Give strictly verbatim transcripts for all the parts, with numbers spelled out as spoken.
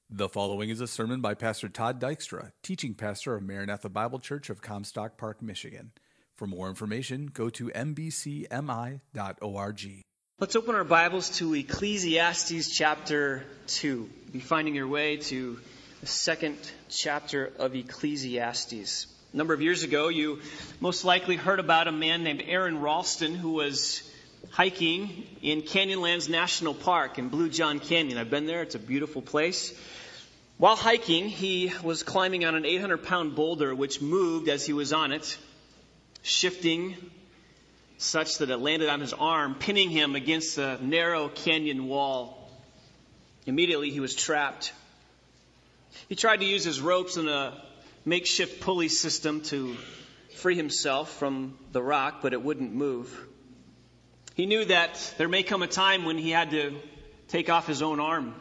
The following is a sermon by Pastor Todd Dykstra, teaching pastor of Maranatha Bible Church of Comstock Park, Michigan. For more information, go to m b c m i dot org. Let's open our Bibles to Ecclesiastes chapter two. You'll be finding your way to the second chapter of Ecclesiastes. A number of years ago, you most likely heard about a man named Aaron Ralston who was hiking in Canyonlands National Park in Blue John Canyon. I've been there. It's a beautiful place. While hiking, he was climbing on an eight hundred pound boulder which moved as he was on it, shifting such that it landed on his arm, pinning him against a narrow canyon wall. Immediately, he was trapped. He tried to use his ropes and a makeshift pulley system to free himself from the rock, but it wouldn't move. He knew that there may come a time when he had to take off his own arm.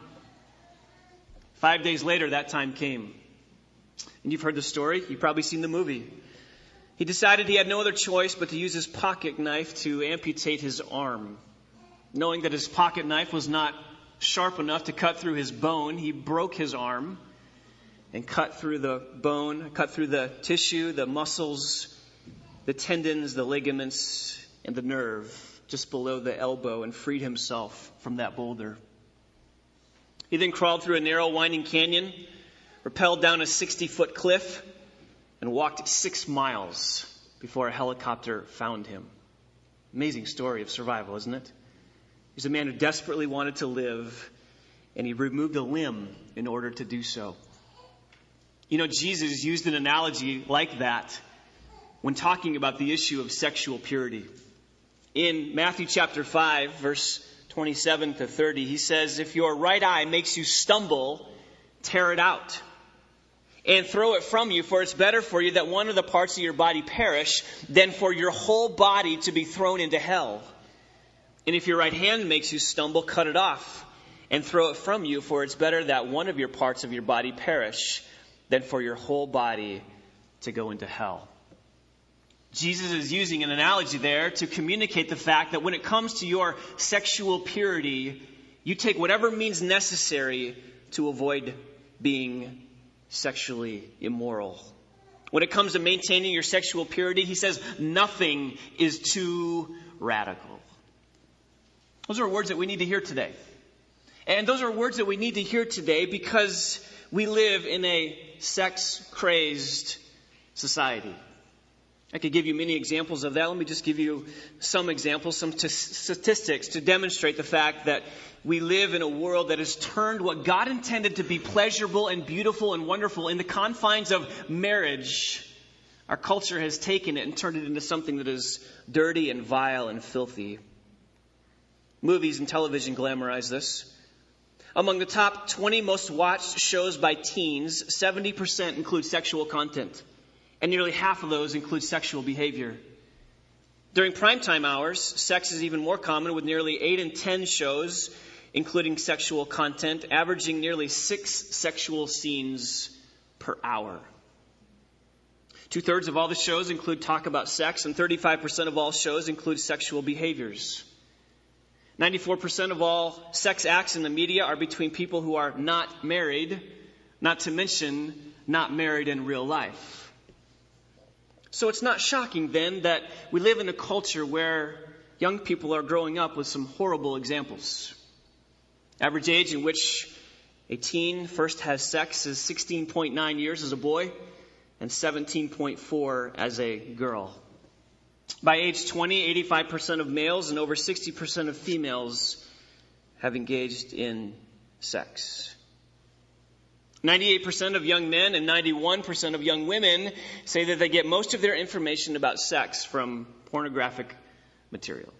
Five days later, that time came. And you've heard the story. You've probably seen the movie. He decided he had no other choice but to use his pocket knife to amputate his arm. Knowing that his pocket knife was not sharp enough to cut through his bone, he broke his arm and cut through the bone, cut through the tissue, the muscles, the tendons, the ligaments, and the nerve just below the elbow, and freed himself from that boulder. He then crawled through a narrow, winding canyon, rappelled down a sixty-foot cliff, and walked six miles before a helicopter found him. Amazing story of survival, isn't it? He's a man who desperately wanted to live, and he removed a limb in order to do so. You know, Jesus used an analogy like that when talking about the issue of sexual purity. In Matthew chapter five, verse twenty-seven to thirty, he says, "If your right eye makes you stumble, tear it out and throw it from you, for it's better for you that one of the parts of your body perish than for your whole body to be thrown into hell. And if your right hand makes you stumble, cut it off and throw it from you, for it's better that one of your parts of your body perish than for your whole body to go into hell." Jesus is using an analogy there to communicate the fact that when it comes to your sexual purity, you take whatever means necessary to avoid being sexually immoral. When it comes to maintaining your sexual purity, he says nothing is too radical. Those are words that we need to hear today. And those are words that we need to hear today because we live in a sex-crazed society. I could give you many examples of that. Let me just give you some examples, some t- statistics to demonstrate the fact that we live in a world that has turned what God intended to be pleasurable and beautiful and wonderful in the confines of marriage. Our culture has taken it and turned it into something that is dirty and vile and filthy. Movies and television glamorize this. Among the top twenty most watched shows by teens, seventy percent include sexual content. And nearly half of those include sexual behavior. During primetime hours, sex is even more common, with nearly eight in ten shows including sexual content, averaging nearly six sexual scenes per hour. Two-thirds of all the shows include talk about sex, and thirty-five percent of all shows include sexual behaviors. ninety-four percent of all sex acts in the media are between people who are not married, not to mention not married in real life. So it's not shocking then that we live in a culture where young people are growing up with some horrible examples. Average age in which a teen first has sex is sixteen point nine years as a boy and seventeen point four as a girl. By age twenty, eighty-five percent of males and over sixty percent of females have engaged in sex. ninety-eight percent of young men and ninety-one percent of young women say that they get most of their information about sex from pornographic material.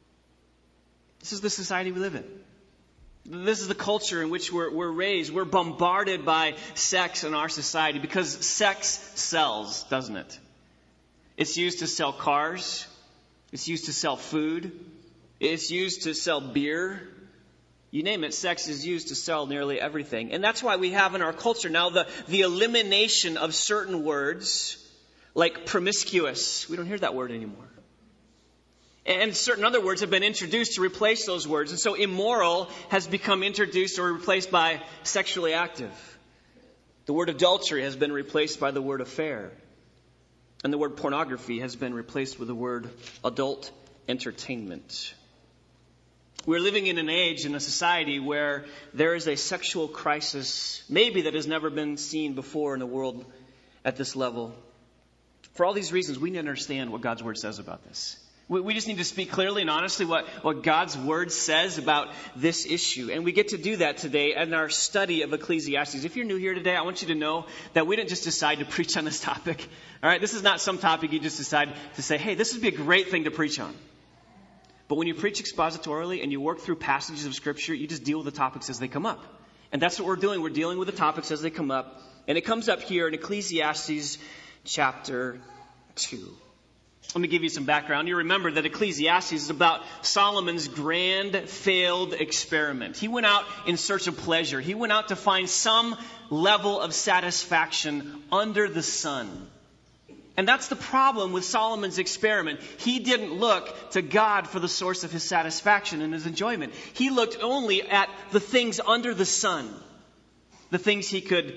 This is the society we live in. This is the culture in which we're, we're raised. We're bombarded by sex in our society because sex sells, doesn't it? It's used to sell cars. It's used to sell food. It's used to sell beer. You name it, sex is used to sell nearly everything. And that's why we have in our culture now the, the elimination of certain words like promiscuous. We don't hear that word anymore. And certain other words have been introduced to replace those words. And so immoral has become introduced or replaced by sexually active. The word adultery has been replaced by the word affair. And the word pornography has been replaced with the word adult entertainment. We're living in an age, in a society where there is a sexual crisis, maybe that has never been seen before in the world at this level. For all these reasons, we need to understand what God's word says about this. We, we just need to speak clearly and honestly what, what God's word says about this issue. And we get to do that today in our study of Ecclesiastes. If you're new here today, I want you to know that we didn't just decide to preach on this topic. All right, this is not some topic you just decide to say, hey, this would be a great thing to preach on. But when you preach expositorily and you work through passages of Scripture, you just deal with the topics as they come up. And that's what we're doing. We're dealing with the topics as they come up. And it comes up here in Ecclesiastes chapter two. Let me give you some background. You remember that Ecclesiastes is about Solomon's grand failed experiment. He went out in search of pleasure. He went out to find some level of satisfaction under the sun. And that's the problem with Solomon's experiment. He didn't look to God for the source of his satisfaction and his enjoyment. He looked only at the things under the sun, the things he could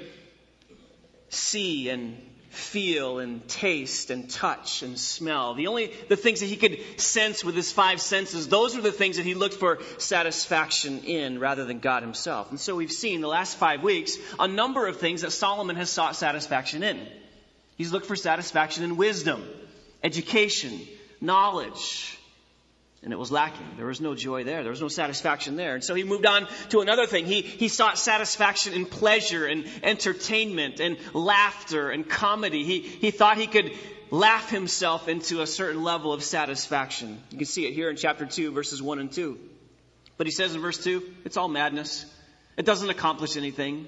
see and feel and taste and touch and smell. The only the things that he could sense with his five senses, those are the things that he looked for satisfaction in rather than God himself. And so we've seen the last five weeks a number of things that Solomon has sought satisfaction in. He's looked for satisfaction in wisdom, education, knowledge. And it was lacking. There was no joy there. There was no satisfaction there. And so he moved on to another thing. He, he sought satisfaction in pleasure and entertainment and laughter and comedy. He, he thought he could laugh himself into a certain level of satisfaction. You can see it here in chapter two, verses one and two. But he says in verse two, it's all madness. It doesn't accomplish anything.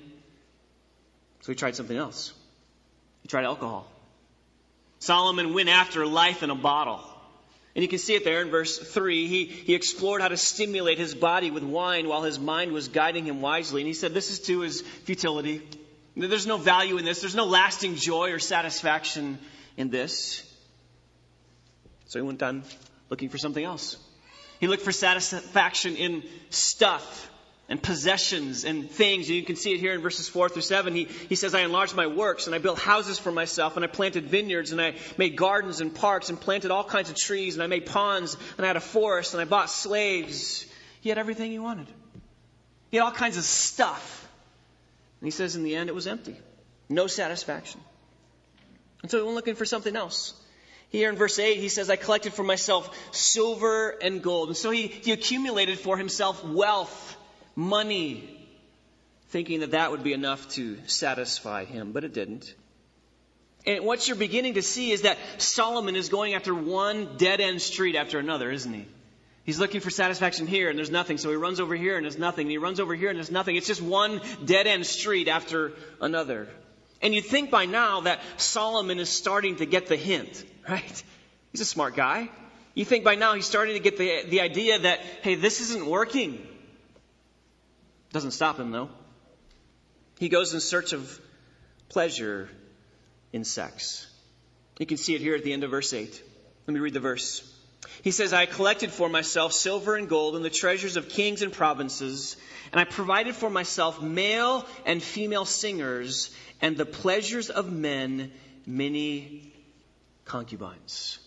So he tried something else. He tried alcohol. Solomon went after life in a bottle. And you can see it there in verse three. He, he explored how to stimulate his body with wine while his mind was guiding him wisely. And he said this is too is futility. There's no value in this. There's no lasting joy or satisfaction in this. So he went on looking for something else. He looked for satisfaction in stuff and possessions and things. And you can see it here in verses four through seven. He, he says, I enlarged my works and I built houses for myself and I planted vineyards and I made gardens and parks and planted all kinds of trees and I made ponds and I had a forest and I bought slaves. He had everything he wanted. He had all kinds of stuff. And he says in the end it was empty. No satisfaction. And so he went looking for something else. Here in verse eight, he says, I collected for myself silver and gold. And so he, he accumulated for himself wealth, money, thinking that that would be enough to satisfy him, but it didn't. And what you're beginning to see is that Solomon is going after one dead-end street after another, isn't he? He's looking for satisfaction here and there's nothing. So he runs over here and there's nothing. And he runs over here and there's nothing. It's just one dead-end street after another. And you'd think by now that Solomon is starting to get the hint, right? He's a smart guy. You think by now he's starting to get the, the idea that, hey, this isn't working. Doesn't stop him, though. He goes in search of pleasure in sex. You can see it here at the end of verse eight. Let me read the verse. He says, I collected for myself silver and gold and the treasures of kings and provinces, and I provided for myself male and female singers and the pleasures of men, many concubines.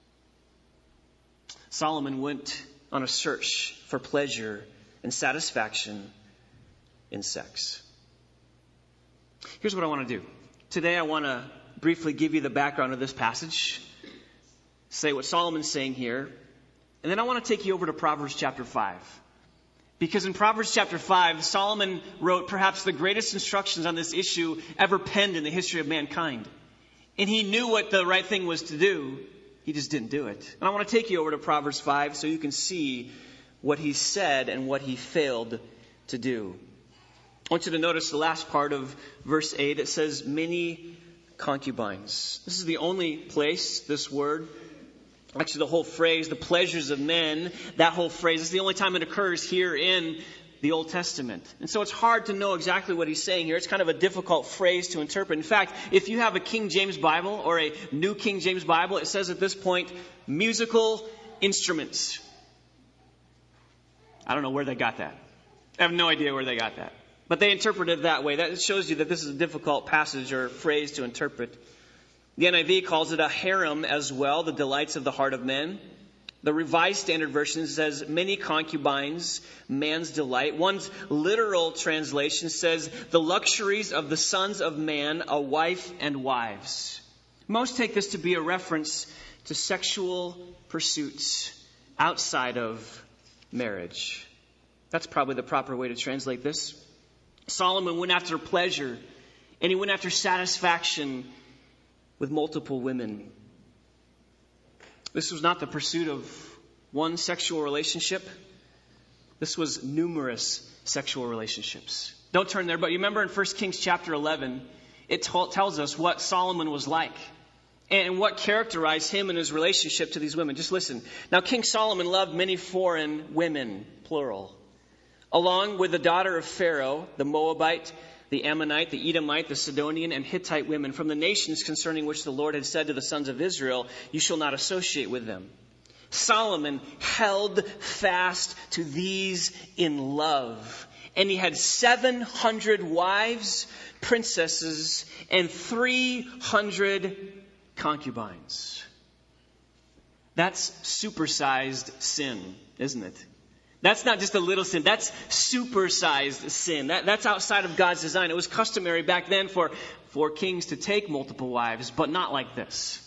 Solomon went on a search for pleasure and satisfaction in sex. Here's what I want to do. Today I want to briefly give you the background of this passage, say what Solomon's saying here, and then I want to take you over to Proverbs chapter five. Because in Proverbs chapter five, Solomon wrote perhaps the greatest instructions on this issue ever penned in the history of mankind. And he knew what the right thing was to do. He just didn't do it. And I want to take you over to Proverbs five so you can see what he said and what he failed to do. I want you to notice the last part of verse eight. It says, many concubines. This is the only place this word, actually the whole phrase, the pleasures of men, that whole phrase, is the only time it occurs here in the Old Testament. And so it's hard to know exactly what he's saying here. It's kind of a difficult phrase to interpret. In fact, if you have a King James Bible or a New King James Bible, it says at this point, musical instruments. I don't know where they got that. I have no idea where they got that. But they interpreted it that way. That shows you that this is a difficult passage or phrase to interpret. The N I V calls it a harem as well, the delights of the heart of men. The Revised Standard Version says many concubines, man's delight. One's literal translation says the luxuries of the sons of man, a wife and wives. Most take this to be a reference to sexual pursuits outside of marriage. That's probably the proper way to translate this. Solomon went after pleasure, and he went after satisfaction with multiple women. This was not the pursuit of one sexual relationship. This was numerous sexual relationships. Don't turn there, but you remember in First Kings chapter eleven, it t- tells us what Solomon was like and what characterized him and his relationship to these women. Just listen. Now, King Solomon loved many foreign women, plural, along with the daughter of Pharaoh, the Moabite, the Ammonite, the Edomite, the Sidonian, and Hittite women from the nations concerning which the Lord had said to the sons of Israel, you shall not associate with them. Solomon held fast to these in love. And he had seven hundred wives, princesses, and three hundred concubines. That's supersized sin, isn't it? That's not just a little sin. That's supersized sin. That, that's outside of God's design. It was customary back then for, for kings to take multiple wives, but not like this.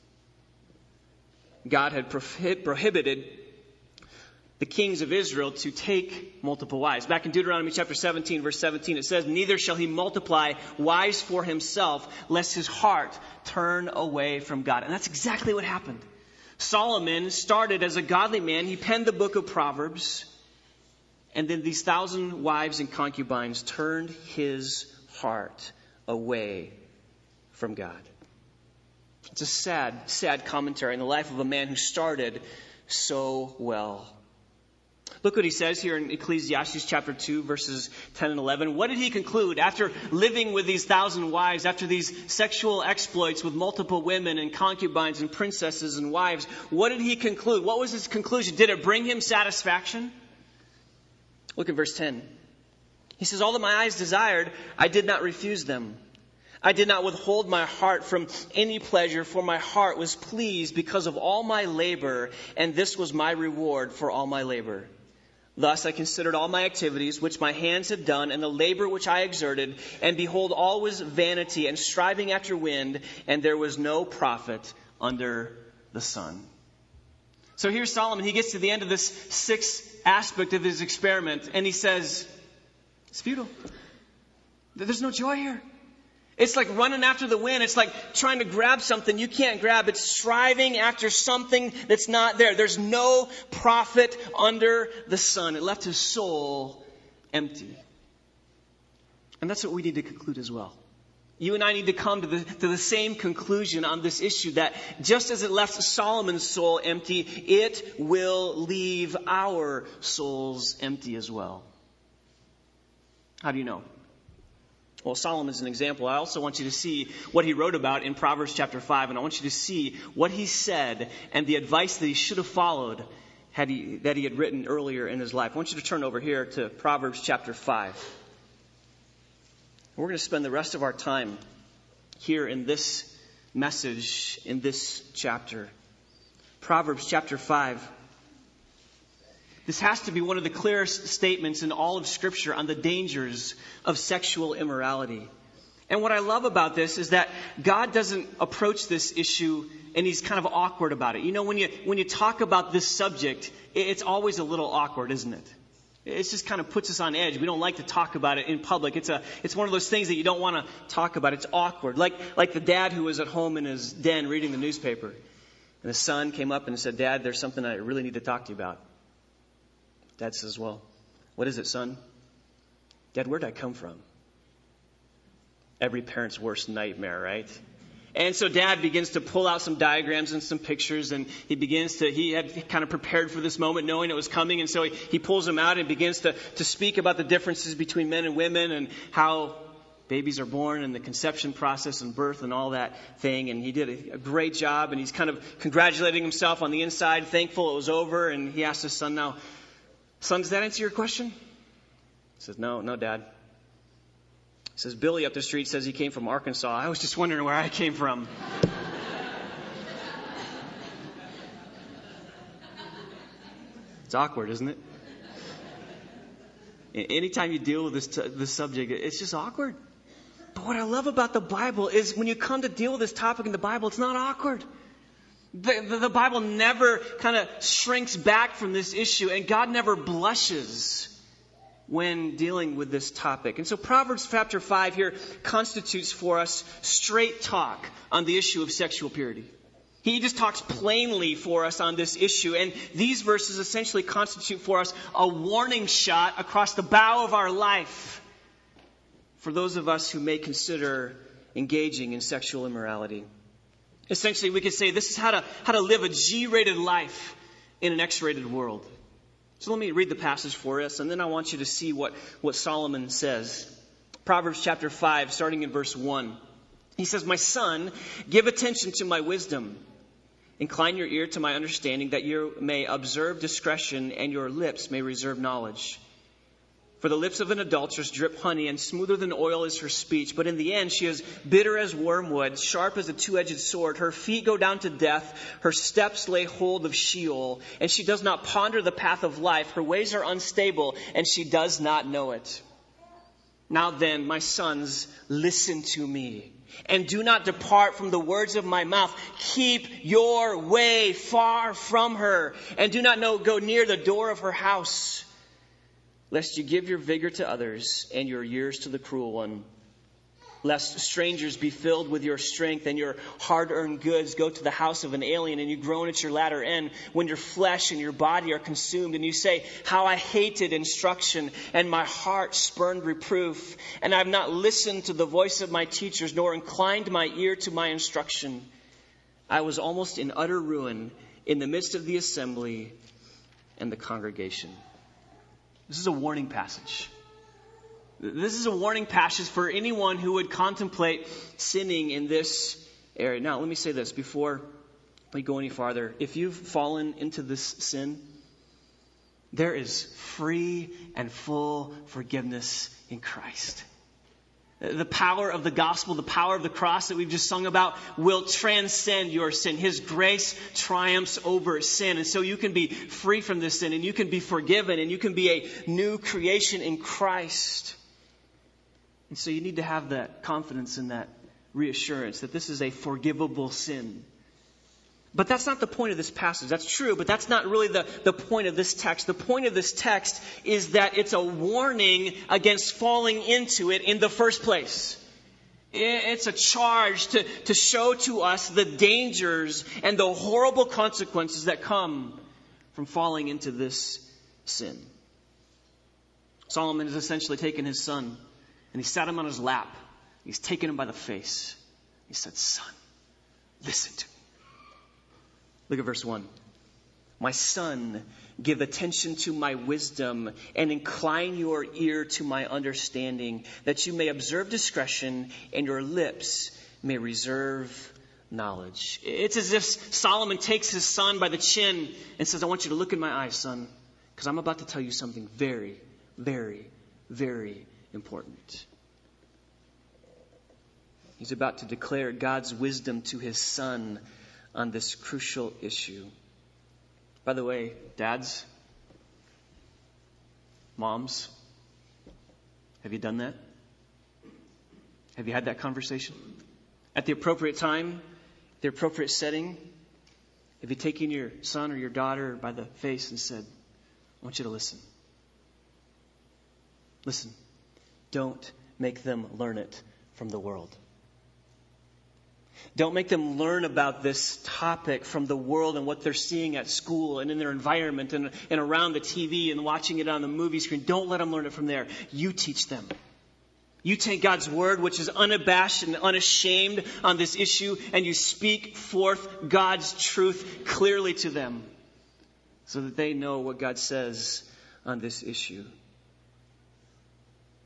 God had prohib- prohibited the kings of Israel to take multiple wives. Back in Deuteronomy chapter seventeen, verse seventeen, it says, neither shall he multiply wives for himself, lest his heart turn away from God. And that's exactly what happened. Solomon started as a godly man. He penned the book of Proverbs. And then these thousand wives and concubines turned his heart away from God. It's a sad, sad commentary on the life of a man who started so well. Look what he says here in Ecclesiastes chapter two, verses ten and eleven. What did he conclude after living with these thousand wives, after these sexual exploits with multiple women and concubines and princesses and wives? What did he conclude? What was his conclusion? Did it bring him satisfaction? Look at verse ten. He says, all that my eyes desired, I did not refuse them. I did not withhold my heart from any pleasure, for my heart was pleased because of all my labor, and this was my reward for all my labor. Thus I considered all my activities, which my hands had done, and the labor which I exerted, and behold, all was vanity and striving after wind, and there was no profit under the sun. So here's Solomon. He gets to the end of this sixth aspect of his experiment, and he says, it's futile. There's no joy here. It's like running after the wind. It's like trying to grab something you can't grab. It's striving after something that's not there. There's no profit under the sun. It left his soul empty. And that's what we need to conclude as well. You and I need to come to the, to the same conclusion on this issue, that just as it left Solomon's soul empty, it will leave our souls empty as well. How do you know? Well, Solomon's an example. I also want you to see what he wrote about in Proverbs chapter five, and I want you to see what he said and the advice that he should have followed had he, that he had written earlier in his life. I want you to turn over here to Proverbs chapter five. We're going to spend the rest of our time here in this message, in this chapter. Proverbs chapter five. This has to be one of the clearest statements in all of Scripture on the dangers of sexual immorality. And what I love about this is that God doesn't approach this issue and he's kind of awkward about it. You know, when you when you talk about this subject, it's always a little awkward, isn't it? It just kind of puts us on edge. We don't like to talk about it in public. It's a it's one of those things that you don't want to talk about. It's awkward. Like like the dad who was at home in his den reading the newspaper. And the son came up and said, Dad, there's something I really need to talk to you about. Dad says, well, what is it, son? Dad, where'd I come from? Every parent's worst nightmare, right? And so Dad begins to pull out some diagrams and some pictures, and he begins to, he had kind of prepared for this moment knowing it was coming, and so he, he pulls them out and begins to, to speak about the differences between men and women and how Babies are born and the conception process and birth and all that thing. And he did a, a great job. And he's kind of congratulating himself on the inside, thankful it was over. And he asked his son now, son, does that answer your question? He says, no, no, Dad. He says, Billy up the street says he came from Arkansas. I was just wondering where I came from. It's awkward, isn't it? Anytime you deal with this, t- this subject, it's just awkward. But what I love about the Bible is when you come to deal with this topic in the Bible, it's not awkward. The, the, the Bible never kind of shrinks back from this issue, and God never blushes when dealing with this topic. And so Proverbs chapter five here constitutes for us straight talk on the issue of sexual purity. He just talks plainly for us on this issue. And these verses essentially constitute for us a warning shot across the bow of our life for those of us who may consider engaging in sexual immorality. Essentially, we could say this is how to, how to live a G-rated life in an X-rated world. So let me read the passage for us, and then I want you to see what, what Solomon says. Proverbs chapter five, starting in verse one. He says, my son, give attention to my wisdom. Incline your ear to my understanding, that you may observe discretion and your lips may reserve knowledge. For the lips of an adulteress drip honey, and smoother than oil is her speech. But in the end she is bitter as wormwood, sharp as a two-edged sword. Her feet go down to death. Her steps lay hold of Sheol. And she does not ponder the path of life. Her ways are unstable, and she does not know it. Now then, my sons, listen to me, and do not depart from the words of my mouth. Keep your way far from her, and do not know, go near the door of her house, lest you give your vigor to others and your years to the cruel one. Lest strangers be filled with your strength and your hard-earned goods go to the house of an alien, and you groan at your latter end when your flesh and your body are consumed, and you say, how I hated instruction, and my heart spurned reproof, and I have not listened to the voice of my teachers, nor inclined my ear to my instruction. I was almost in utter ruin in the midst of the assembly and the congregation. This is a warning passage. This is a warning passage for anyone who would contemplate sinning in this area. Now, let me say this before we go any farther. If you've fallen into this sin, there is free and full forgiveness in Christ. The power of the gospel, the power of the cross that we've just sung about will transcend your sin. His grace triumphs over sin. And so you can be free from this sin, and you can be forgiven, and you can be a new creation in Christ. And so you need to have that confidence and that reassurance that this is a forgivable sin. But that's not the point of this passage. That's true, but that's not really the, the point of this text. The point of this text is that it's a warning against falling into it in the first place. It's a charge to, to show to us the dangers and the horrible consequences that come from falling into this sin. Solomon has essentially taken his son and he sat him on his lap. He's taken him by the face. He said, son, listen to me. Look at verse one. My son, give attention to my wisdom and incline your ear to my understanding, that you may observe discretion and your lips may reserve knowledge. It's as if Solomon takes his son by the chin and says, I want you to look in my eyes, son, because I'm about to tell you something very, very, very important. He's about to declare God's wisdom to his son on this crucial issue. By the way, dads, moms, have you done that? Have you had that conversation? At the appropriate time, the appropriate setting, have you taken your son or your daughter by the face and said, I want you to listen. Listen. Don't make them learn it from the world. Don't make them learn about this topic from the world and what they're seeing at school and in their environment and, and around the T V and watching it on the movie screen. Don't let them learn it from there. You teach them. You take God's word, which is unabashed and unashamed on this issue, and you speak forth God's truth clearly to them so that they know what God says on this issue.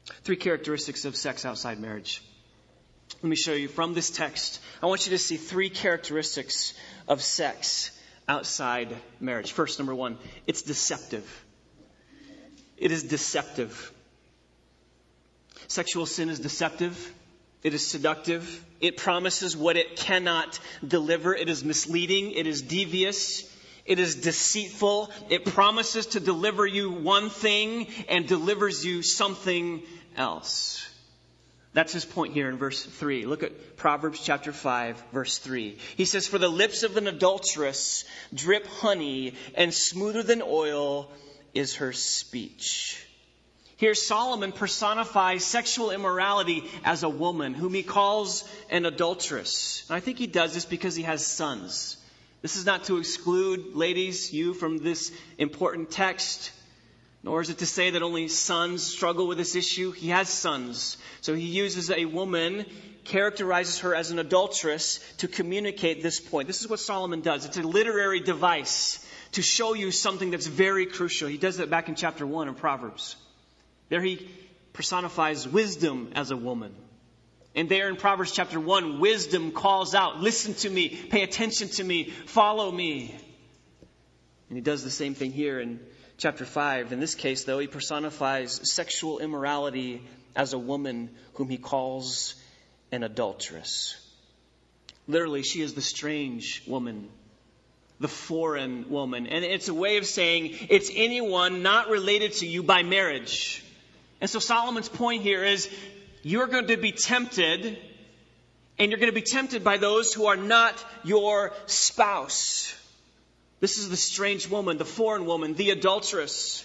Three characteristics of sex outside marriage. Let me show you from this text. I want you to see three characteristics of sex outside marriage. First, number one, it's deceptive. It is deceptive. Sexual sin is deceptive. It is seductive. It promises what it cannot deliver. It is misleading. It is devious. It is deceitful. It promises to deliver you one thing and delivers you something else. That's his point here in verse three. Look at Proverbs chapter five, verse three. He says, "For the lips of an adulteress drip honey, and smoother than oil is her speech." Here Solomon personifies sexual immorality as a woman whom he calls an adulteress. And I think he does this because he has sons. This is not to exclude, ladies, you from this important text. Nor is it to say that only sons struggle with this issue. He has sons. So he uses a woman, characterizes her as an adulteress to communicate this point. This is what Solomon does. It's a literary device to show you something that's very crucial. He does that back in chapter one of Proverbs. There he personifies wisdom as a woman. And there in Proverbs chapter one, wisdom calls out, "Listen to me, pay attention to me, follow me." And he does the same thing here in chapter five. In this case, though, he personifies sexual immorality as a woman whom he calls an adulteress. Literally, she is the strange woman, the foreign woman. And it's a way of saying it's anyone not related to you by marriage. And so Solomon's point here is you're going to be tempted, and you're going to be tempted by those who are not your spouse. This is the strange woman, the foreign woman, the adulteress.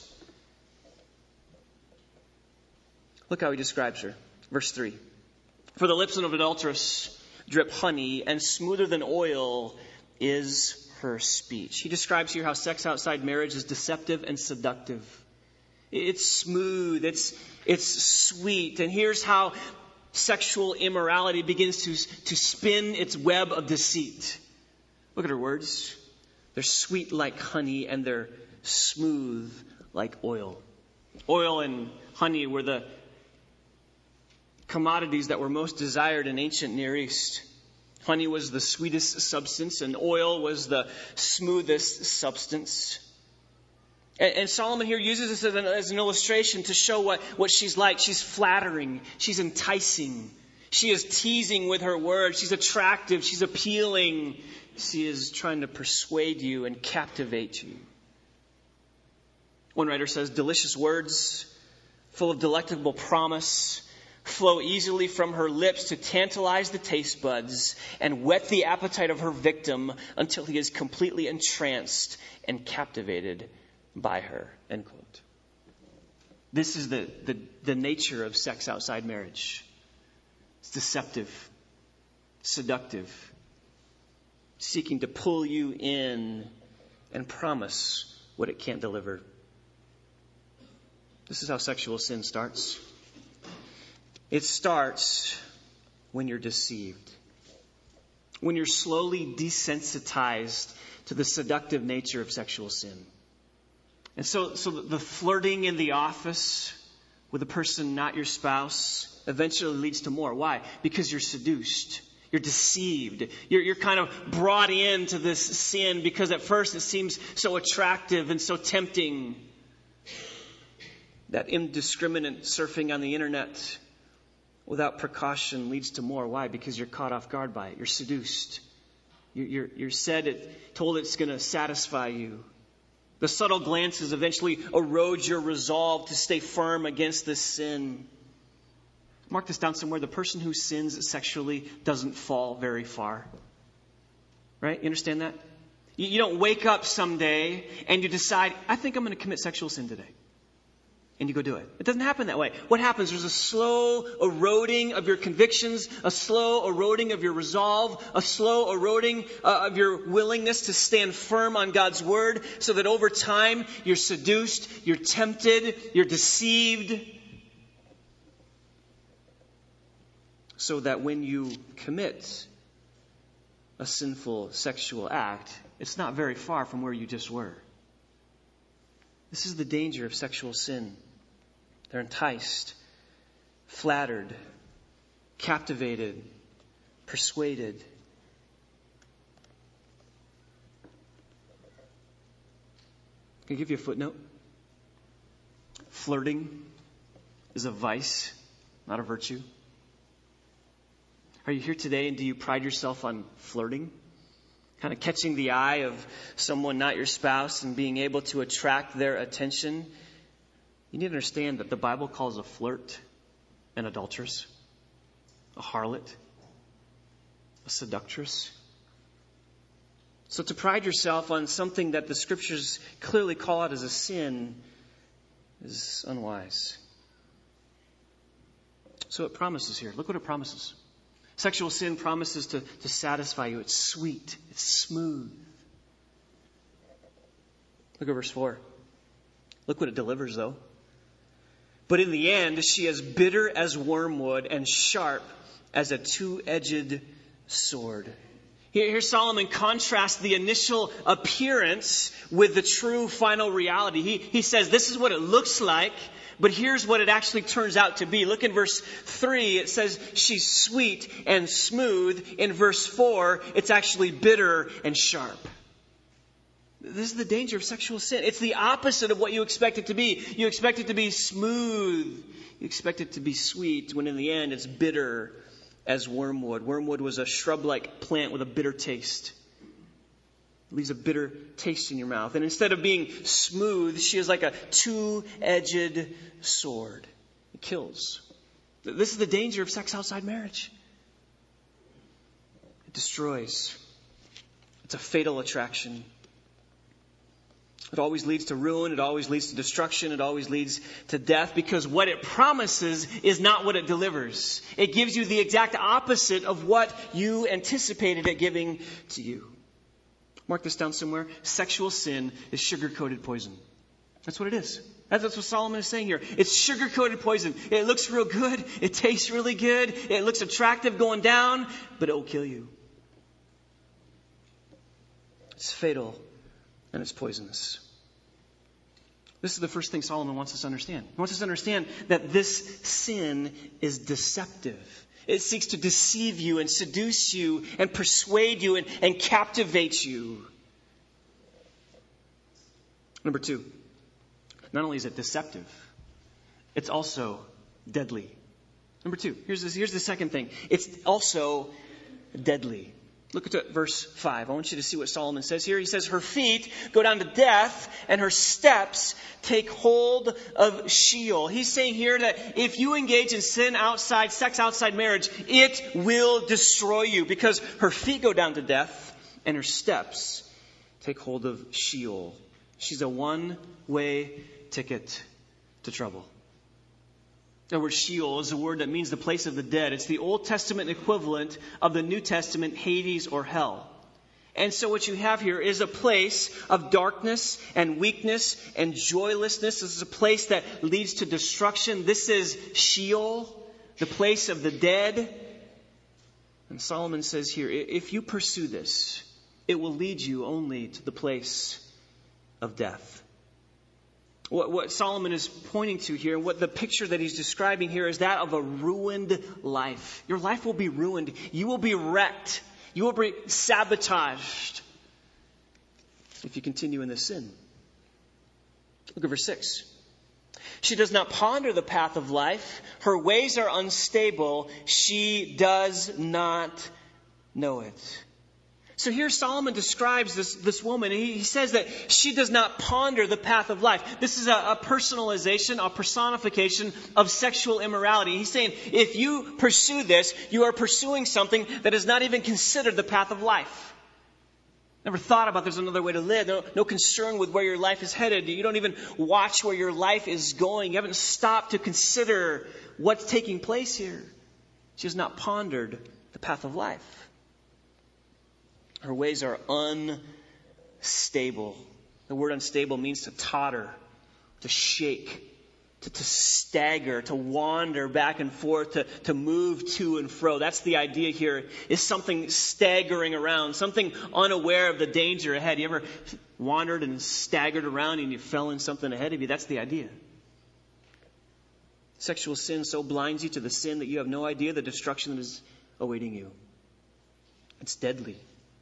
Look how he describes her. Verse three. "For the lips of an adulteress drip honey, and smoother than oil is her speech." He describes here how sex outside marriage is deceptive and seductive. It's smooth, it's, it's sweet. And here's how sexual immorality begins to, to spin its web of deceit. Look at her words. They're sweet like honey, and they're smooth like oil. Oil and honey were the commodities that were most desired in ancient Near East. Honey was the sweetest substance, and oil was the smoothest substance. And, and Solomon here uses this as an, as an illustration to show what, what she's like. She's flattering. She's enticing. She is teasing with her words. She's attractive. She's appealing. She is trying to persuade you and captivate you. One writer says, "Delicious words, full of delectable promise, flow easily from her lips to tantalize the taste buds and whet the appetite of her victim until he is completely entranced and captivated by her." End quote. This is the, the, the nature of sex outside marriage. It's deceptive, seductive, seeking to pull you in and promise what it can't deliver. This is how sexual sin starts. It starts when you're deceived. When you're slowly desensitized to the seductive nature of sexual sin. And so, so the flirting in the office with a person not your spouse eventually leads to more. Why? Because you're seduced. You're deceived. You're, you're kind of brought into this sin because at first it seems so attractive and so tempting. That indiscriminate surfing on the internet without precaution leads to more. Why? Because you're caught off guard by it. You're seduced. You're, you're, you're said it, told it's going to satisfy you. The subtle glances eventually erode your resolve to stay firm against this sin. Mark this down somewhere. The person who sins sexually doesn't fall very far. Right? You understand that? You, you don't wake up someday and you decide, I think I'm going to commit sexual sin today. And you go do it. It doesn't happen that way. What happens? There's a slow eroding of your convictions, a slow eroding of your resolve, a slow eroding uh, of your willingness to stand firm on God's word, so that over time you're seduced, you're tempted, you're deceived. So that when you commit a sinful sexual act, it's not very far from where you just were. This is the danger of sexual sin. They're enticed. flattered, captivated, persuaded. Can I give you a footnote? Flirting is a vice, not a virtue. Are you here today and do you pride yourself on flirting? Kind of catching the eye of someone not your spouse and being able to attract their attention? You need to understand that the Bible calls a flirt an adulteress, a harlot, a seductress. So to pride yourself on something that the scriptures clearly call out as a sin is unwise. So it promises here. Look what it promises. Sexual sin promises to, to satisfy you. It's sweet. It's smooth. Look at verse four. Look what it delivers, though. But in the end, she is bitter as wormwood and sharp as a two-edged sword. Here, here Solomon contrasts the initial appearance with the true final reality. He, he says this is what it looks like, but here's what it actually turns out to be. Look in verse three. It says she's sweet and smooth. In verse four, it's actually bitter and sharp. This is the danger of sexual sin. It's the opposite of what you expect it to be. You expect it to be smooth. You expect it to be sweet, when in the end it's bitter as wormwood. Wormwood was a shrub-like plant with a bitter taste. It leaves a bitter taste in your mouth. And instead of being smooth, she is like a two-edged sword. It kills. This is the danger of sex outside marriage. It destroys. It's a fatal attraction. It always leads to ruin. It always leads to destruction. It always leads to death, because what it promises is not what it delivers. It gives you the exact opposite of what you anticipated it giving to you. Mark this down somewhere. Sexual sin is sugar-coated poison. That's what it is. That's what Solomon is saying here. It's sugar-coated poison. It looks real good. It tastes really good. It looks attractive going down, but it will kill you. It's fatal and it's poisonous. This is the first thing Solomon wants us to understand. He wants us to understand that this sin is deceptive. It seeks to deceive you and seduce you and persuade you and, and captivate you. Number two, not only is it deceptive, it's also deadly. Number two, here's, this, here's the second thing. It's also deadly. Look at verse five. I want you to see what Solomon says here. He says, her feet go down to death and her steps take hold of Sheol. He's saying here that if you engage in sin outside, sex outside marriage, it will destroy you, because her feet go down to death and her steps take hold of Sheol. She's a one-way ticket to trouble. The word Sheol is a word that means the place of the dead. It's the Old Testament equivalent of the New Testament Hades or hell. And so what you have here is a place of darkness and weakness and joylessness. This is a place that leads to destruction. This is Sheol, the place of the dead. And Solomon says here, if you pursue this, it will lead you only to the place of death. What, what Solomon is pointing to here, what the picture that he's describing here, is that of a ruined life. Your life will be ruined. You will be wrecked. You will be sabotaged if you continue in this sin. Look at verse six. She does not ponder the path of life. Her ways are unstable. She does not know it. So here Solomon describes this, this woman. He, he says that she does not ponder the path of life. This is a, a personalization, a personification of sexual immorality. He's saying if you pursue this, you are pursuing something that is not even considered the path of life. Never thought about there's another way to live. No, no concern with where your life is headed. You don't even watch where your life is going. You haven't stopped to consider what's taking place here. She has not pondered the path of life. Her ways are unstable. The word unstable means to totter, to shake, to, to stagger, to wander back and forth, to, to move to and fro. That's the idea here, is something staggering around, something unaware of the danger ahead. You ever wandered and staggered around and you fell in something ahead of you? That's the idea. Sexual sin so blinds you to the sin that you have no idea the destruction that is awaiting you. It's deadly.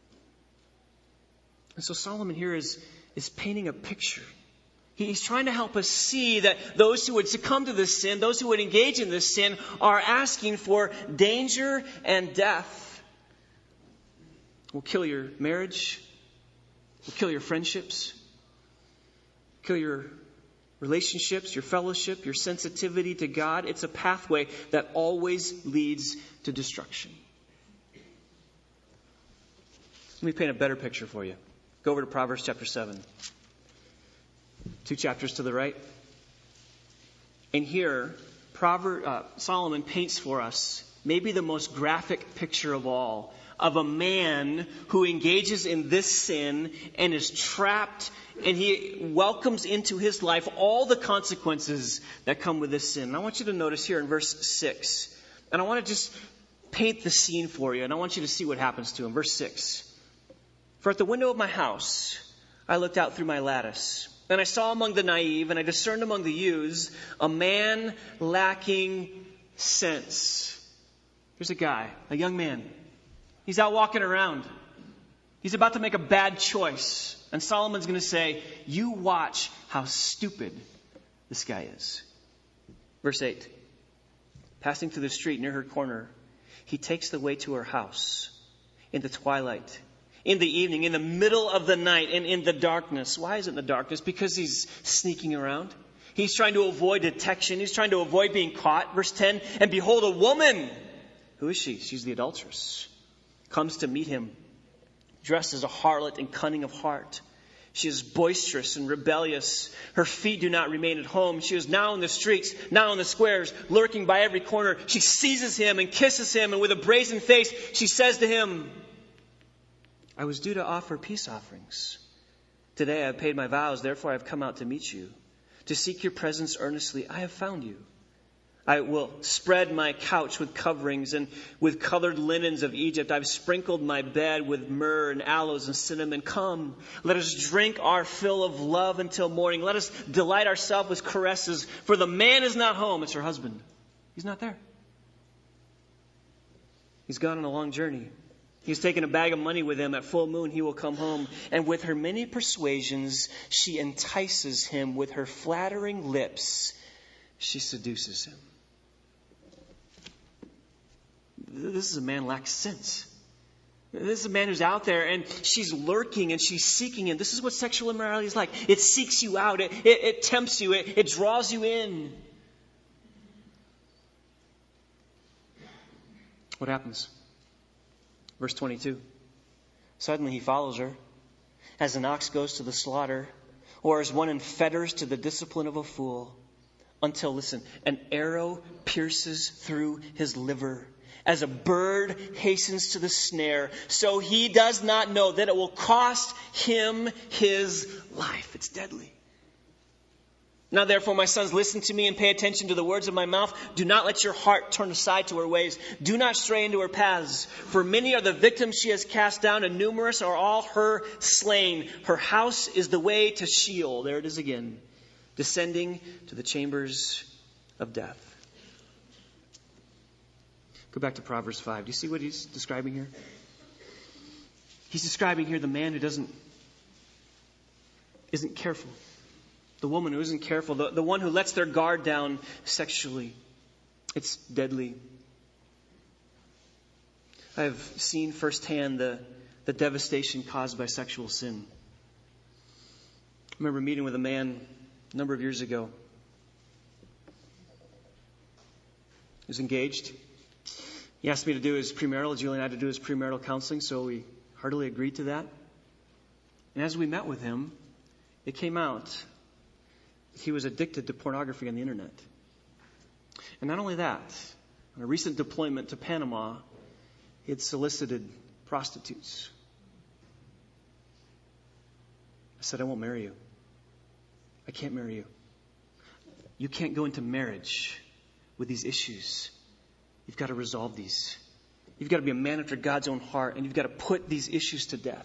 And so Solomon here is, is painting a picture. He's trying to help us see that those who would succumb to this sin, those who would engage in this sin, are asking for danger and death. Will kill your marriage, will kill your friendships, kill your relationships, your fellowship, your sensitivity to God. It's a pathway that always leads to destruction. Let me paint a better picture for you. Go over to Proverbs chapter seven. Two chapters to the right. And here, Proverb, uh, Solomon paints for us maybe the most graphic picture of all of a man who engages in this sin and is trapped, and he welcomes into his life all the consequences that come with this sin. And I want you to notice here in verse six, and I want to just paint the scene for you, and I want you to see what happens to him. Verse six. For at the window of my house, I looked out through my lattice, and I saw among the naive, and I discerned among the youths, a man lacking sense. Here's a guy, a young man. He's out walking around. He's about to make a bad choice. And Solomon's going to say, you watch how stupid this guy is. Verse eight. Passing through the street near her corner, he takes the way to her house in the twilight, in the evening, in the middle of the night, and in the darkness. Why is it in the darkness? Because he's sneaking around. He's trying to avoid detection. He's trying to avoid being caught. Verse ten, and behold, a woman. Who is she? She's the adulteress. Comes to meet him, dressed as a harlot and cunning of heart. She is boisterous and rebellious. Her feet do not remain at home. She is now in the streets, now in the squares, lurking by every corner. She seizes him and kisses him, and with a brazen face, she says to him, I was due to offer peace offerings. Today I have paid my vows, therefore I have come out to meet you. To seek your presence earnestly, I have found you. I will spread my couch with coverings and with colored linens of Egypt. I've sprinkled my bed with myrrh and aloes and cinnamon. Come, let us drink our fill of love until morning. Let us delight ourselves with caresses. For the man is not home. It's her husband. He's not there. He's gone on a long journey. He's taken a bag of money with him. At full moon he will come home. And with her many persuasions, she entices him. With her flattering lips, she seduces him. This is a man who lacks sense. This is a man who's out there and she's lurking and she's seeking him. This is what sexual immorality is like. It seeks you out. It, it, it tempts you. It, it draws you in. What happens? Verse twenty-two. Suddenly he follows her, as an ox goes to the slaughter, or as one in fetters to the discipline of a fool, until, listen, an arrow pierces through his liver. As a bird hastens to the snare, so he does not know that it will cost him his life. It's deadly. Now therefore, my sons, listen to me and pay attention to the words of my mouth. Do not let your heart turn aside to her ways. Do not stray into her paths. For many are the victims she has cast down, and numerous are all her slain. Her house is the way to Sheol. There it is again. Descending to the chambers of death. Go back to Proverbs five. Do you see what he's describing here? He's describing here the man who doesn't, isn't careful. The woman who isn't careful. The, the one who lets their guard down sexually. It's deadly. I've seen firsthand the, the devastation caused by sexual sin. I remember meeting with a man a number of years ago. He was engaged. He asked me to do his premarital, Julie and I to do his premarital counseling, so we heartily agreed to that. And as we met with him, it came out that he was addicted to pornography on the internet. And not only that, on a recent deployment to Panama, he had solicited prostitutes. I said, I won't marry you. I can't marry you. You can't go into marriage with these issues. You've got to resolve these. You've got to be a man after God's own heart, and you've got to put these issues to death.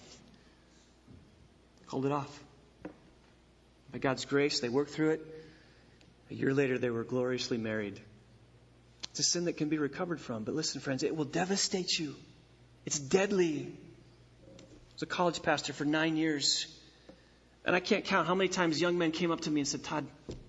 Called it off. By God's grace, they worked through it. A year later, they were gloriously married. It's a sin that can be recovered from. But listen, friends, it will devastate you. It's deadly. I was a college pastor for nine years. And I can't count how many times young men came up to me and said, Todd,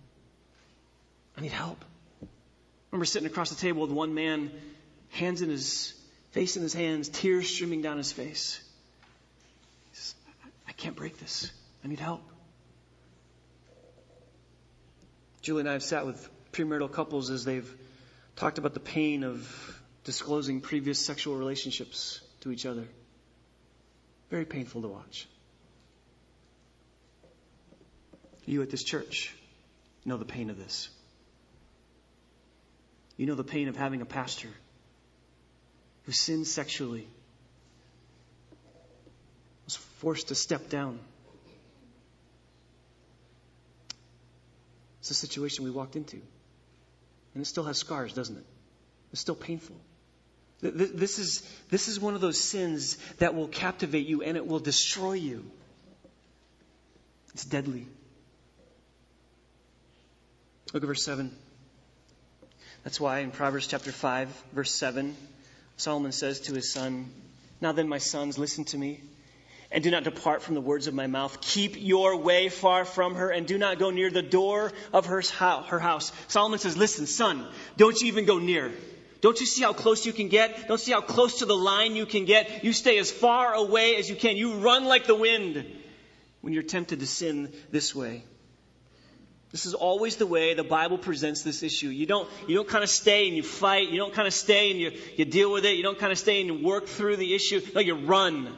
I need help. I remember sitting across the table with one man, hands in his face in his hands, tears streaming down his face. He says, I can't break this. I need help. Julie and I have sat with premarital couples as they've talked about the pain of disclosing previous sexual relationships to each other. Very painful to watch. You at this church know the pain of this. You know the pain of having a pastor who sinned sexually, was forced to step down. It's a situation we walked into. And it still has scars, doesn't it? It's still painful. This is, this is one of those sins that will captivate you and it will destroy you. It's deadly. Look at verse seven. That's why in Proverbs chapter five, verse seven, Solomon says to his son, Now then, my sons, listen to me, and do not depart from the words of my mouth. Keep your way far from her, and do not go near the door of her house. Solomon says, listen, son, don't you even go near. Don't you see how close you can get? Don't see how close to the line you can get? You stay as far away as you can. You run like the wind when you're tempted to sin this way. This is always the way the Bible presents this issue. You don't, you don't kind of stay and you fight. You don't kind of stay and you, you deal with it. You don't kind of stay and you work through the issue. No, you run.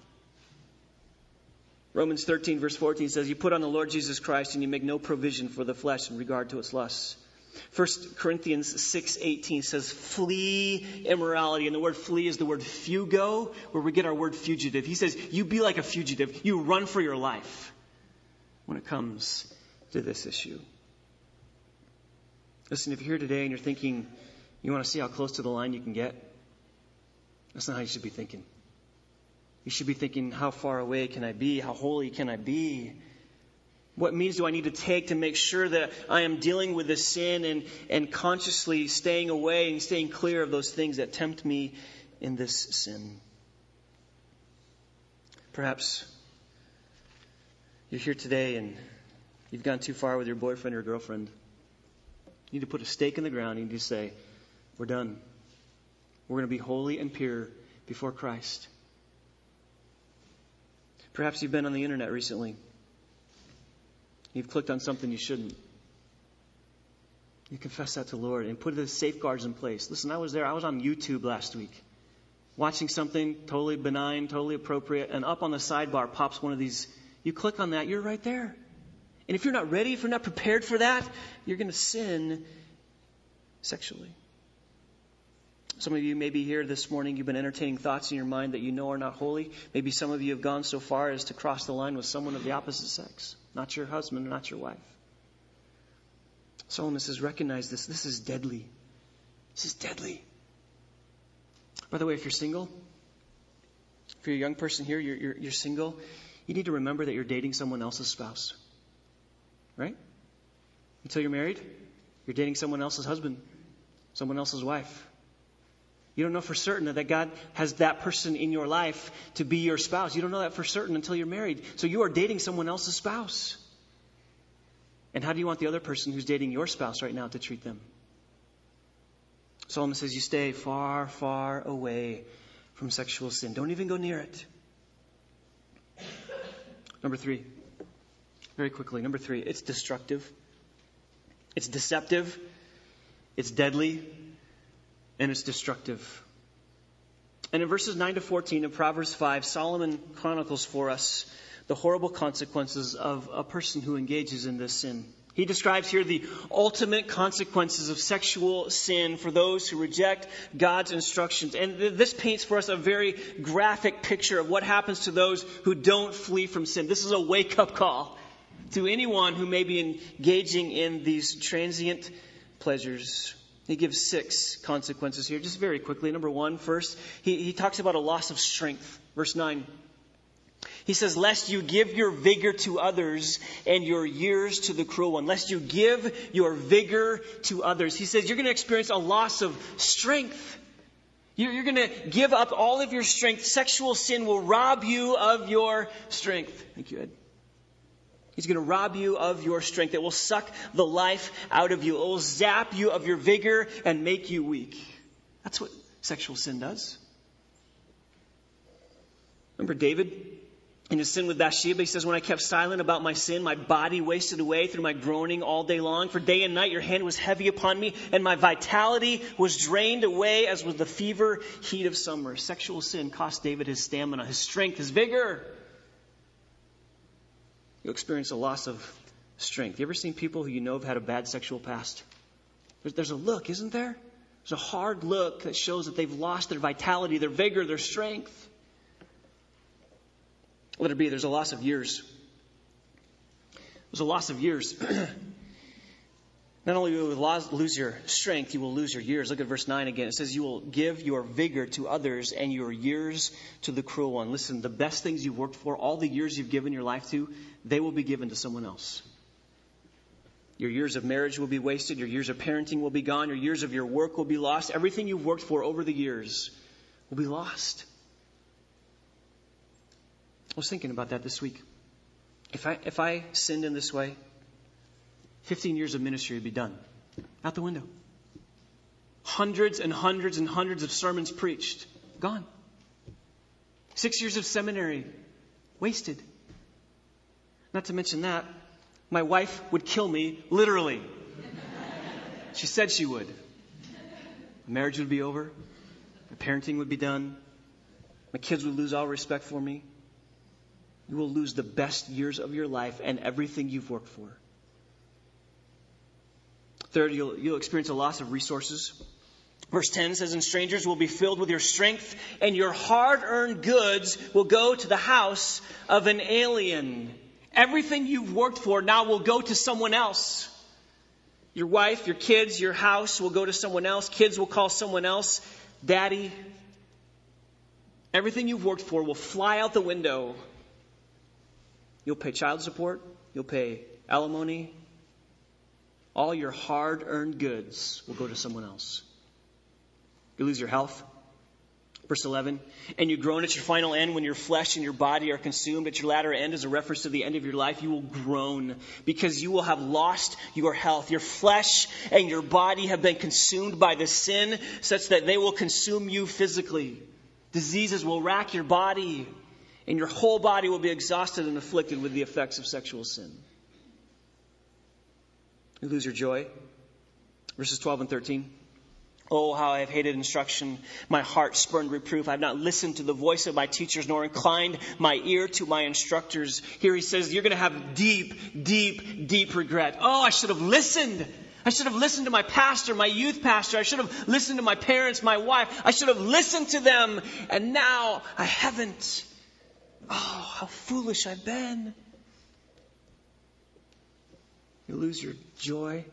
Romans thirteen verse fourteen says, you put on the Lord Jesus Christ and you make no provision for the flesh in regard to its lusts. First Corinthians six eighteen says, flee immorality. And the word flee is the word fugo, where we get our word fugitive. He says, you be like a fugitive. You run for your life when it comes to this issue. Listen, if you're here today and you're thinking, you want to see how close to the line you can get, that's not how you should be thinking. You should be thinking, how far away can I be? How holy can I be? What means do I need to take to make sure that I am dealing with this sin and, and consciously staying away and staying clear of those things that tempt me in this sin? Perhaps you're here today and you've gone too far with your boyfriend or girlfriend. You need to put a stake in the ground. You need to say, we're done. We're going to be holy and pure before Christ. Perhaps you've been on the internet recently. You've clicked on something you shouldn't. You confess that to the Lord and put the safeguards in place. Listen, I was there. I was on YouTube last week watching something totally benign, totally appropriate, and up on the sidebar pops one of these. You click on that, you're right there. And if you're not ready, if you're not prepared for that, you're going to sin sexually. Some of you may be here this morning. You've been entertaining thoughts in your mind that you know are not holy. Maybe some of you have gone so far as to cross the line with someone of the opposite sex. Not your husband, not your wife. Solomon says, recognize this. This is deadly. This is deadly. By the way, if you're single, if you're a young person here, you're, you're, you're single, you need to remember that you're dating someone else's spouse. Right? Until you're married, you're dating someone else's husband, someone else's wife. You don't know for certain that God has that person in your life to be your spouse. You don't know that for certain until you're married. So you are dating someone else's spouse. And how do you want the other person who's dating your spouse right now to treat them? Solomon says you stay far, far away from sexual sin. Don't even go near it. Number three. Very quickly. Number three. It's destructive. It's deceptive. It's deadly. And it's destructive. And in verses nine to fourteen of Proverbs five, Solomon chronicles for us the horrible consequences of a person who engages in this sin. He describes here the ultimate consequences of sexual sin for those who reject God's instructions. And this paints for us a very graphic picture of what happens to those who don't flee from sin. This is a wake-up call to anyone who may be engaging in these transient pleasures. He gives six consequences here, just very quickly. Number one, first, he, he talks about a loss of strength. Verse nine. He says, lest you give your vigor to others and your years to the cruel one. Lest you give your vigor to others. He says you're going to experience a loss of strength. You're, you're going to give up all of your strength. Sexual sin will rob you of your strength. Thank you, Ed. He's going to rob you of your strength. It will suck the life out of you. It will zap you of your vigor and make you weak. That's what sexual sin does. Remember David? In his sin with Bathsheba, he says, when I kept silent about my sin, my body wasted away through my groaning all day long. For day and night your hand was heavy upon me, and my vitality was drained away as with the fever heat of summer. Sexual sin cost David his stamina, his strength, his vigor. You'll experience a loss of strength. You ever seen people who you know have had a bad sexual past? There's, there's a look, isn't there? There's a hard look that shows that they've lost their vitality, their vigor, their strength. Let it be, there's a loss of years. There's a loss of years. Not only will you lose your strength, you will lose your years. Look at verse nine again. It says, you will give your vigor to others and your years to the cruel one. Listen, the best things you've worked for, all the years you've given your life to, they will be given to someone else. Your years of marriage will be wasted. Your years of parenting will be gone. Your years of your work will be lost. Everything you've worked for over the years will be lost. I was thinking about that this week. If I if I sinned in this way, fifteen years of ministry would be done. Out the window. Hundreds and hundreds and hundreds of sermons preached. Gone. Six years of seminary. Wasted. Not to mention that, my wife would kill me, literally. She said she would. My marriage would be over. My parenting would be done. My kids would lose all respect for me. You will lose the best years of your life and everything you've worked for. Third, you'll, you'll experience a loss of resources. Verse ten says, and strangers will be filled with your strength, and your hard-earned goods will go to the house of an alien. Everything you've worked for now will go to someone else. Your wife, your kids, your house will go to someone else. Kids will call someone else daddy. Everything you've worked for will fly out the window. You'll pay child support. You'll pay alimony. All your hard-earned goods will go to someone else. You lose your health. Verse eleven, and you groan at your final end when your flesh and your body are consumed. At your latter end, as a reference to the end of your life, you will groan because you will have lost your health. Your flesh and your body have been consumed by the sin such that they will consume you physically. Diseases will rack your body. And your whole body will be exhausted and afflicted with the effects of sexual sin. You lose your joy. Verses twelve and thirteen. Oh, how I have hated instruction. My heart spurned reproof. I have not listened to the voice of my teachers, nor inclined my ear to my instructors. Here he says, you're going to have deep, deep, deep regret. Oh, I should have listened. I should have listened to my pastor, my youth pastor. I should have listened to my parents, my wife. I should have listened to them. And now I haven't. Oh, how foolish I've been. You lose your joy.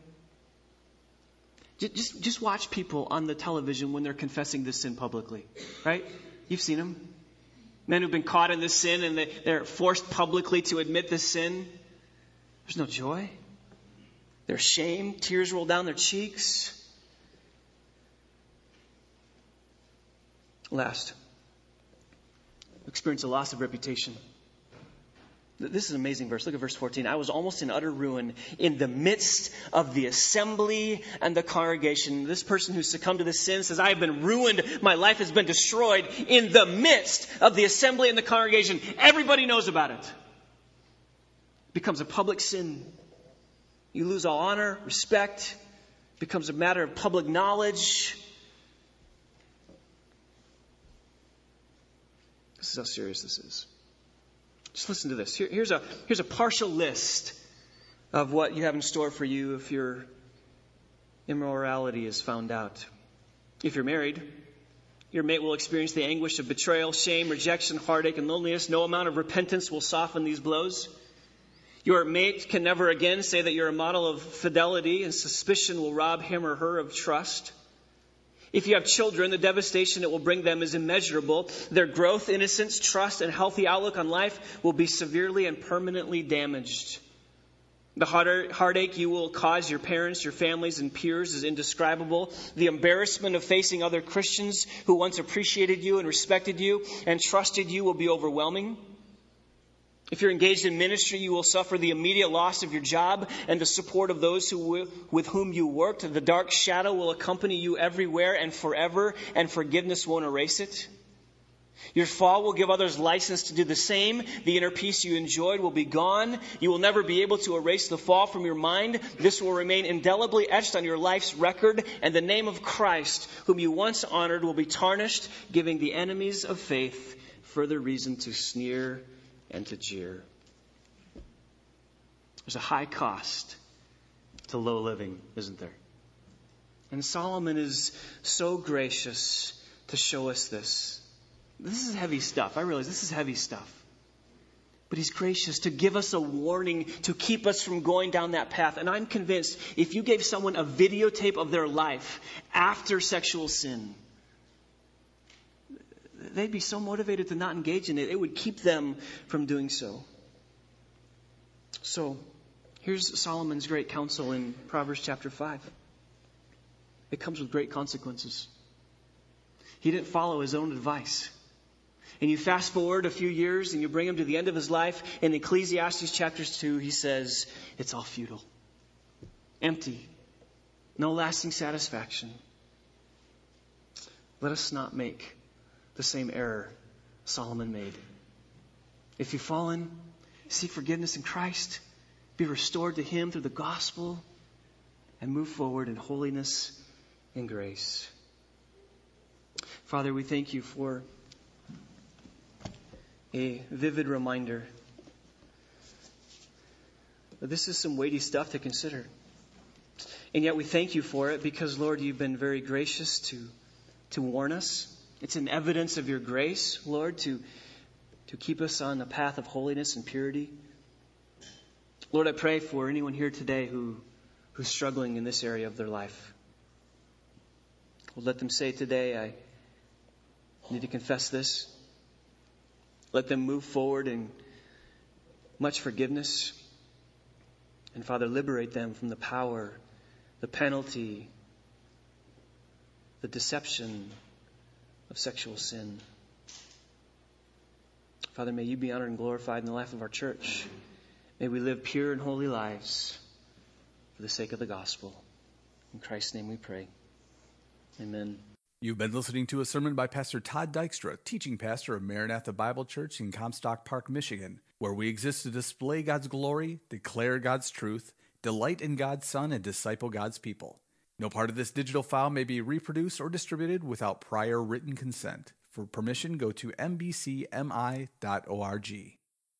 Just, just watch people on the television when they're confessing this sin publicly, right? You've seen them. Men who've been caught in this sin and they, they're forced publicly to admit this sin. There's no joy. There's shame. Tears roll down their cheeks. Last, experience a loss of reputation. This is an amazing verse. Look at verse fourteen. I was almost in utter ruin in the midst of the assembly and the congregation. This person who succumbed to this sin says, I have been ruined. My life has been destroyed in the midst of the assembly and the congregation. Everybody knows about it. It becomes a public sin. You lose all honor, respect. It becomes a matter of public knowledge. This is how serious this is. Just listen to this. Here, here's a here's a partial list of what you have in store for you if your immorality is found out. If you're married, your mate will experience the anguish of betrayal, shame, rejection, heartache, and loneliness. No amount of repentance will soften these blows. Your mate can never again say that you're a model of fidelity, and suspicion will rob him or her of trust. If you have children, the devastation it will bring them is immeasurable. Their growth, innocence, trust, and healthy outlook on life will be severely and permanently damaged. The heartache you will cause your parents, your families, and peers is indescribable. The embarrassment of facing other Christians who once appreciated you and respected you and trusted you will be overwhelming. If you're engaged in ministry, you will suffer the immediate loss of your job and the support of those who, with whom you worked. The dark shadow will accompany you everywhere and forever, and forgiveness won't erase it. Your fall will give others license to do the same. The inner peace you enjoyed will be gone. You will never be able to erase the fall from your mind. This will remain indelibly etched on your life's record, and the name of Christ, whom you once honored, will be tarnished, giving the enemies of faith further reason to sneer and to jeer. There's a high cost to low living, isn't there? And Solomon is so gracious to show us this. This is heavy stuff. I realize this is heavy stuff. But he's gracious to give us a warning to keep us from going down that path. And I'm convinced if you gave someone a videotape of their life after sexual sin, they'd be so motivated to not engage in it, it would keep them from doing so. So, here's Solomon's great counsel in Proverbs chapter five. It comes with great consequences. He didn't follow his own advice. And you fast forward a few years and you bring him to the end of his life. In Ecclesiastes chapter two, he says, it's all futile. Empty. No lasting satisfaction. Let us not make the same error Solomon made. If you've fallen, seek forgiveness in Christ. Be restored to Him through the gospel. And move forward in holiness and grace. Father, we thank you for a vivid reminder that this is some weighty stuff to consider. And yet we thank you for it because, Lord, you've been very gracious to, to warn us. It's an evidence of your grace, Lord, to, to keep us on the path of holiness and purity. Lord, I pray for anyone here today who, who's struggling in this area of their life. Lord, let them say today, I need to confess this. Let them move forward in much forgiveness. And Father, liberate them from the power, the penalty, the deception of sexual sin. Father, may you be honored and glorified in the life of our church. May we live pure and holy lives for the sake of the gospel. In Christ's name we pray. Amen. You've been listening to a sermon by Pastor Todd Dykstra, teaching pastor of Maranatha Bible Church in Comstock Park, Michigan, where we exist to display God's glory, declare God's truth, delight in God's Son, and disciple God's people. No part of this digital file may be reproduced or distributed without prior written consent. For permission, go to m b c m i dot org.